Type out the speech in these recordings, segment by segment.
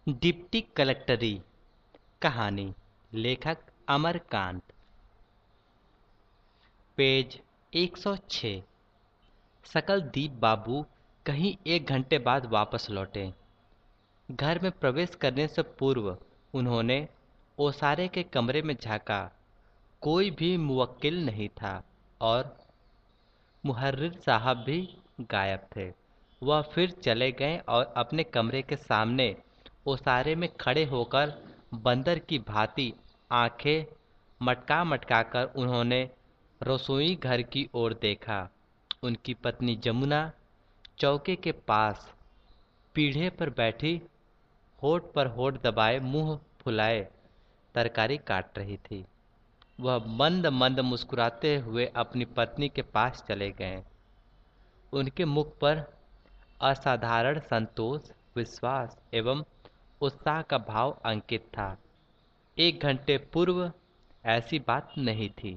Deputy कलेक्टरी कहानी। लेखक Amarkant. Page 106। Sakaldeep बाबू कहीं 1 घंटे बाद वापस लौटे। घर में प्रवेश करने से पूर्व उन्होंने ओसारे के कमरे में झांका। कोई भी मुवक्किल नहीं था और मुहर्रिर साहब भी गायब थे। वह फिर चले गए और अपने कमरे के सामने ओसारे में खड़े होकर बंदर की भांति आंखें मटका मटका कर उन्होंने रसोई घर की ओर देखा। उनकी पत्नी जमुना चौके के पास पीढ़े पर बैठी होठ पर होठ दबाए मुंह फुलाए तरकारी काट रही थी। वह मंद मंद मुस्कुराते हुए अपनी पत्नी के पास चले गए। उनके मुख पर असाधारण संतोष, विश्वास एवं उत्साह का भाव अंकित था। 1 घंटे पूर्व ऐसी बात नहीं थी।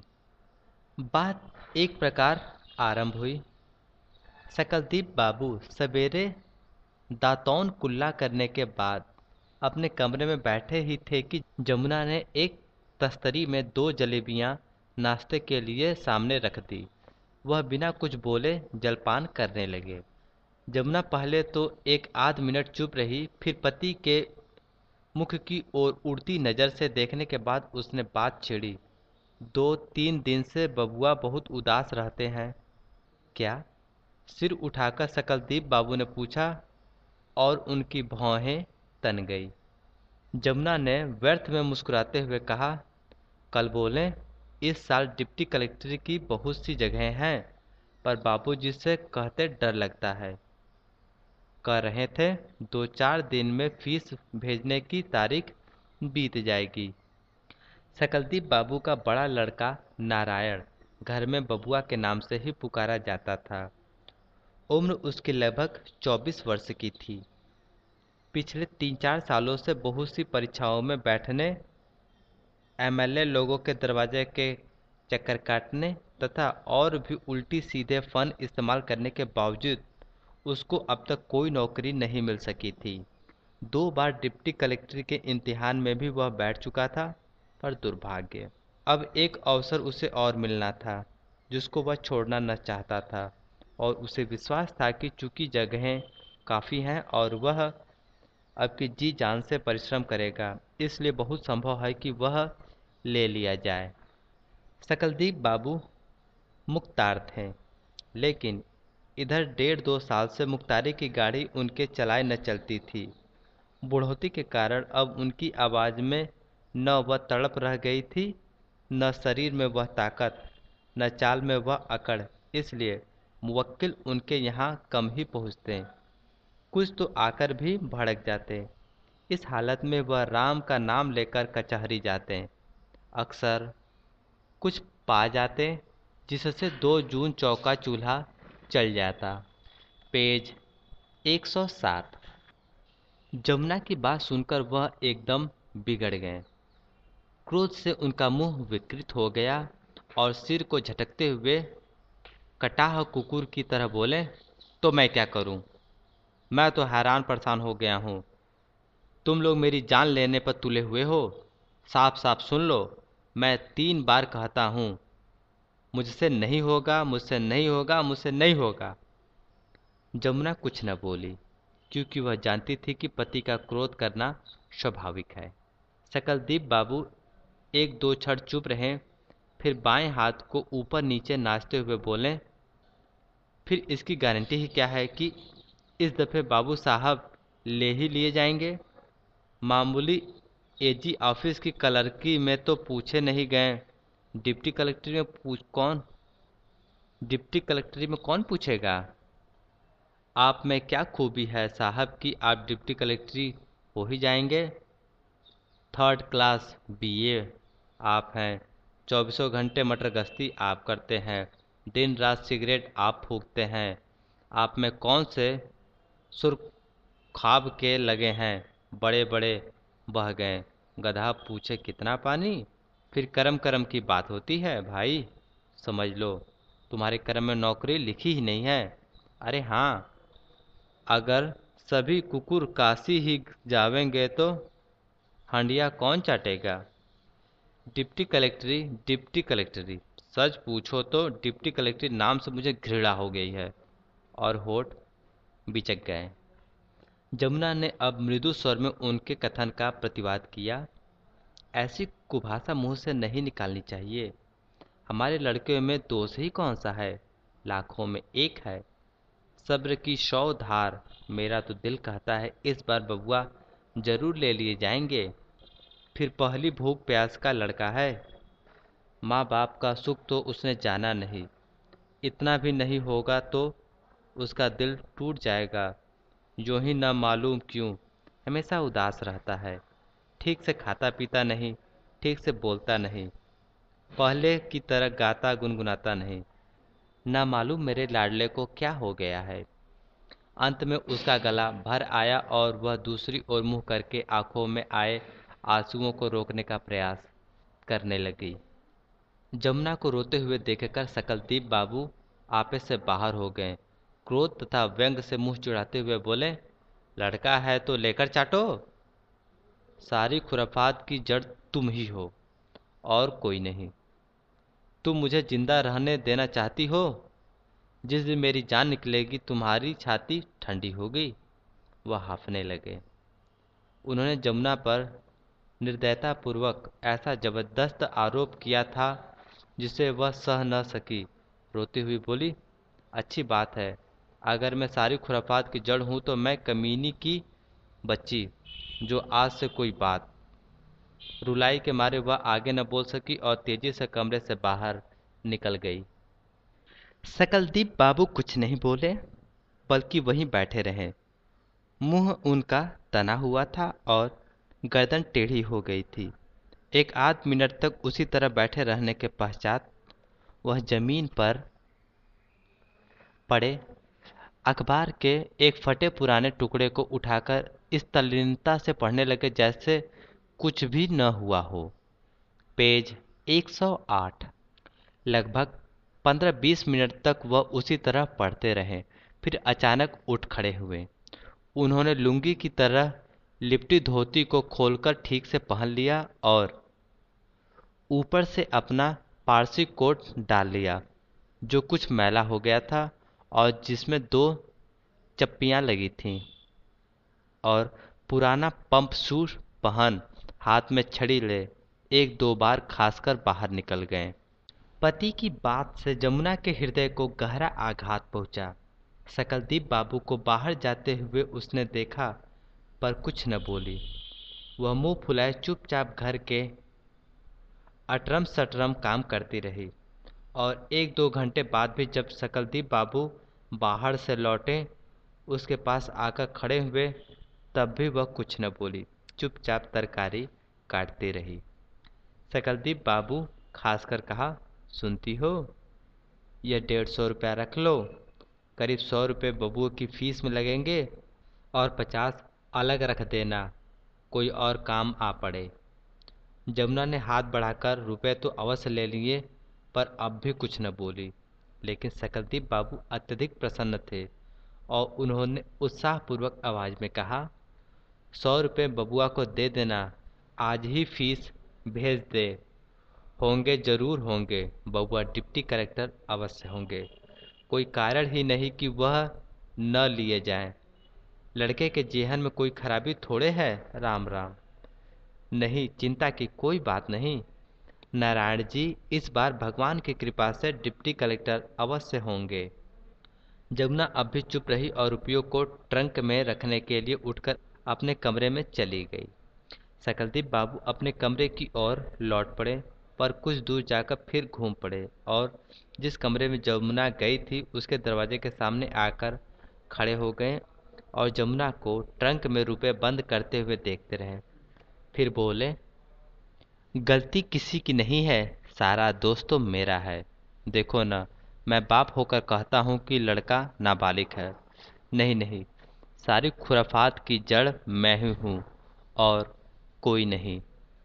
बात एक प्रकार आरंभ हुई। सकलदीप बाबू सवेरे दातौन कुल्ला करने के बाद अपने कमरे में बैठे ही थे कि जमुना ने एक तस्तरी में 2 जलेबियां नाश्ते के लिए सामने रख दी। वह बिना कुछ बोले जलपान करने लगे। जमुना पहले तो 1 आध मिनट चुप रही, फिर पति के मुख की ओर उड़ती नजर से देखने के बाद उसने बात छेड़ी। 2-3 दिन से बबुआ बहुत उदास रहते हैं क्या? सिर उठाकर सकलदीप बाबू ने पूछा और उनकी भौहें तन गई। जमुना ने व्यर्थ में मुस्कुराते हुए कहा, कल बोलें, इस साल डिप्टी कलेक्टर की बहुत सी जगहें हैं, पर बाबूजी से कहते डर लगता है। कह रहे थे 2-4 दिन में फीस भेजने की तारीख बीत जाएगी। सकलदीप बाबू का बड़ा लड़का नारायण घर में बबुआ के नाम से ही पुकारा जाता था। उम्र उसकी लगभग 24 वर्ष की थी। पिछले 3-4 सालों से बहुत सी परीक्षाओं में बैठने, एमएलए लोगों के दरवाजे के चक्कर काटने तथा और भी उल्टी सीधे फन इस्तेमाल करने के बावजूद उसको अब तक कोई नौकरी नहीं मिल सकी थी। 2 बार डिप्टी कलेक्टर के इम्तिहान में भी वह बैठ चुका था, पर दुर्भाग्य, अब एक अवसर उसे और मिलना था जिसको वह छोड़ना न चाहता था। और उसे विश्वास था कि चूंकि जगहें काफ़ी हैं और वह अब की जी जान से परिश्रम करेगा, इसलिए बहुत संभव है कि वह ले लिया जाए। सकलदीप बाबू मुख्तार थे, लेकिन इधर 1.5-2 साल से मुख्तारी की गाड़ी उनके चलाए न चलती थी। बुढ़ौती के कारण अब उनकी आवाज़ में न वह तड़प रह गई थी, न शरीर में वह ताकत, न चाल में वह अकड़। इसलिए मुवक्किल उनके यहाँ कम ही पहुँचते, कुछ तो आकर भी भड़क जाते। इस हालत में वह राम का नाम लेकर कचहरी जाते। अक्सर कुछ पा जाते जिससे 2 जून चौका चूल्हा चल जाता। पेज 107। जमुना की बात सुनकर वह एकदम बिगड़ गए। क्रोध से उनका मुंह विकृत हो गया और सिर को झटकते हुए कटाह कुकुर की तरह बोले, तो मैं क्या करूं? मैं तो हैरान परेशान हो गया हूं। तुम लोग मेरी जान लेने पर तुले हुए हो। साफ साफ सुन लो, मैं 3 बार कहता हूं, मुझसे नहीं होगा, मुझसे नहीं होगा, मुझसे नहीं होगा। जमुना कुछ न बोली, क्योंकि वह जानती थी कि पति का क्रोध करना स्वाभाविक है। सकलदीप बाबू 1-2 क्षण चुप रहे, फिर बाएं हाथ को ऊपर नीचे नाचते हुए बोले, फिर इसकी गारंटी ही क्या है कि इस दफे बाबू साहब ले ही लिए जाएंगे? मामूली एजी ऑफिस की क्लर्की में तो पूछे नहीं गए, डिप्टी कलेक्टर में कौन, डिप्टी कलेक्टरी में कौन पूछेगा? आप में क्या खूबी है साहब कि आप डिप्टी कलेक्टरी हो ही जाएंगे? 3rd क्लास बीए आप हैं, 24 घंटे मटर गश्ती आप करते हैं, दिन रात सिगरेट आप फूकते हैं। आप में कौन से सुर्ख ख्वाब के लगे हैं, बड़े बड़े बह गए। गधा पूछे कितना पानी, फिर करम करम की बात होती है भाई। समझ लो तुम्हारे करम में नौकरी लिखी ही नहीं है। अरे हाँ, अगर सभी कुकुर काशी ही जावेंगे तो हंडिया कौन चाटेगा। डिप्टी कलेक्टरी, सच पूछो तो डिप्टी कलेक्टरी नाम से मुझे घृणा हो गई है। और होठ बिचक गए। जमुना ने अब मृदु स्वर में उनके कथन का प्रतिवाद किया। ऐसी कुभाषा मुंह से नहीं निकालनी चाहिए। हमारे लड़के में दोष ही कौन सा है, लाखों में एक है। सब्र की 100 धार। मेरा तो दिल कहता है इस बार बबुआ जरूर ले लिए जाएंगे। फिर पहली भूख प्यास का लड़का है। माँ बाप का सुख तो उसने जाना नहीं। इतना भी नहीं होगा तो उसका दिल टूट जाएगा। यूं ही न मालूम क्यों हमेशा उदास रहता है। ठीक से खाता पीता नहीं, ठीक से बोलता नहीं, पहले की तरह गाता गुनगुनाता नहीं। ना मालूम मेरे लाडले को क्या हो गया है। अंत में उसका गला भर आया और वह दूसरी ओर मुंह करके आंखों में आए आंसुओं को रोकने का प्रयास करने लगी। जमुना को रोते हुए देखकर सकलदीप बाबू आपे से बाहर हो गए। क्रोध तथा व्यंग से मुंह चिढ़ाते हुए बोले, लड़का है तो लेकर चाटो। सारी खुराफात की जड़ तुम ही हो और कोई नहीं। तुम मुझे जिंदा रहने देना चाहती हो। जिस दिन मेरी जान निकलेगी तुम्हारी छाती ठंडी होगी। वह हांफने लगे। उन्होंने जमुना पर निर्दयतापूर्वक ऐसा जबरदस्त आरोप किया था जिसे वह सह न सकी। रोती हुई बोली, अच्छी बात है। अगर मैं सारी खुराफात की जड़ हूं तो मैं कमीनी की बच्ची जो आज से कोई बात। रुलाई के मारे वह आगे न बोल सकी और तेजी से कमरे से बाहर निकल गई। सकलदीप बाबू कुछ नहीं बोले, बल्कि वहीं बैठे रहे। मुंह उनका तना हुआ था और गर्दन टेढ़ी हो गई थी। एक आध मिनट तक उसी तरह बैठे रहने के पश्चात वह जमीन पर पड़े अखबार के एक फटे पुराने टुकड़े को उठाकर इस तल्लीनता से पढ़ने लगे जैसे कुछ भी न हुआ हो। पेज 108। लगभग 15-20 मिनट तक वह उसी तरह पढ़ते रहे। फिर अचानक उठ खड़े हुए। उन्होंने लुंगी की तरह लिपटी धोती को खोलकर ठीक से पहन लिया और ऊपर से अपना पारसी कोट डाल लिया जो कुछ मैला हो गया था और जिसमें 2 चप्पियां लगी थीं, और पुराना पंप शूज पहन हाथ में छड़ी ले 1-2 बार खासकर बाहर निकल गए। पति की बात से जमुना के हृदय को गहरा आघात पहुंचा। सकलदीप बाबू को बाहर जाते हुए उसने देखा पर कुछ न बोली। वह मुंह फुलाए चुपचाप घर के अटरम सटरम काम करती रही और 1-2 घंटे बाद भी जब सकलदीप बाबू बाहर से लौटे उसके पास आकर खड़े हुए तब भी वह कुछ न बोली, चुपचाप तरकारी काटती रही। सकलदीप बाबू खासकर कहा, सुनती हो, यह 150 रुपया रख लो। करीब 100 रुपये बबुआ की फीस में लगेंगे और 50 अलग रख देना, कोई और काम आ पड़े। जमुना ने हाथ बढ़ाकर रुपए तो अवश्य ले लिए पर अब भी कुछ न बोली। लेकिन सकलदीप बाबू अत्यधिक प्रसन्न थे और उन्होंने उत्साहपूर्वक आवाज में कहा, 100 रुपये बबुआ को दे देना, आज ही फीस भेज दे। होंगे जरूर होंगे, बबुआ डिप्टी कलेक्टर अवश्य होंगे। कोई कारण ही नहीं कि वह न लिए जाएं। लड़के के जेहन में कोई खराबी थोड़े है। राम राम। नहीं, चिंता की कोई बात नहीं। नारायण जी इस बार भगवान की कृपा से डिप्टी कलेक्टर अवश्य होंगे। जमुना अब भी चुप रही और रुपयों को ट्रंक में रखने के लिए उठकर अपने कमरे में चली गई। सकलदीप बाबू अपने कमरे की ओर लौट पड़े पर कुछ दूर जाकर फिर घूम पड़े और जिस कमरे में जमुना गई थी उसके दरवाजे के सामने आकर खड़े हो गए और जमुना को ट्रंक में रुपए बंद करते हुए देखते रहे। फिर बोले, गलती किसी की नहीं है, सारा दोष तो मेरा है। देखो ना, मैं बाप होकर कहता हूँ कि लड़का नाबालिग है। नहीं नहीं, सारी खुराफात की जड़ मैं ही हूँ और कोई नहीं।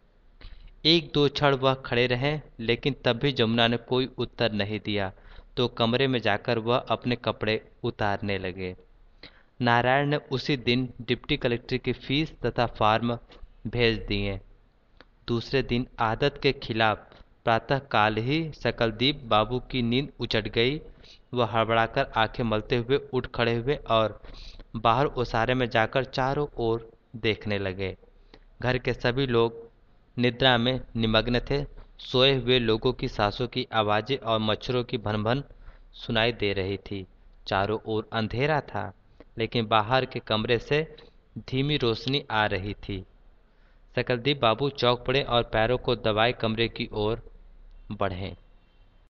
1-2 क्षण वह खड़े रहे लेकिन तब भी जमुना ने कोई उत्तर नहीं दिया तो कमरे में जाकर वह अपने कपड़े उतारने लगे। नारायण ने उसी दिन डिप्टी कलेक्टर की फीस तथा फॉर्म भेज दिए। दूसरे दिन आदत के खिलाफ प्रातःकाल ही सकलदीप बाबू की नींद उचट गई। वह हड़बड़ाकर आंखें मलते हुए उठ खड़े हुए और बाहर ओसारे में जाकर चारों ओर देखने लगे। घर के सभी लोग निद्रा में निमग्न थे। सोए हुए लोगों की सांसों की आवाजें और मच्छरों की भनभन सुनाई दे रही थी। चारों ओर अंधेरा था, लेकिन बाहर के कमरे से धीमी रोशनी आ रही थी। सकलदीप बाबू चौंक पड़े और पैरों को दबाए कमरे की ओर बढ़े।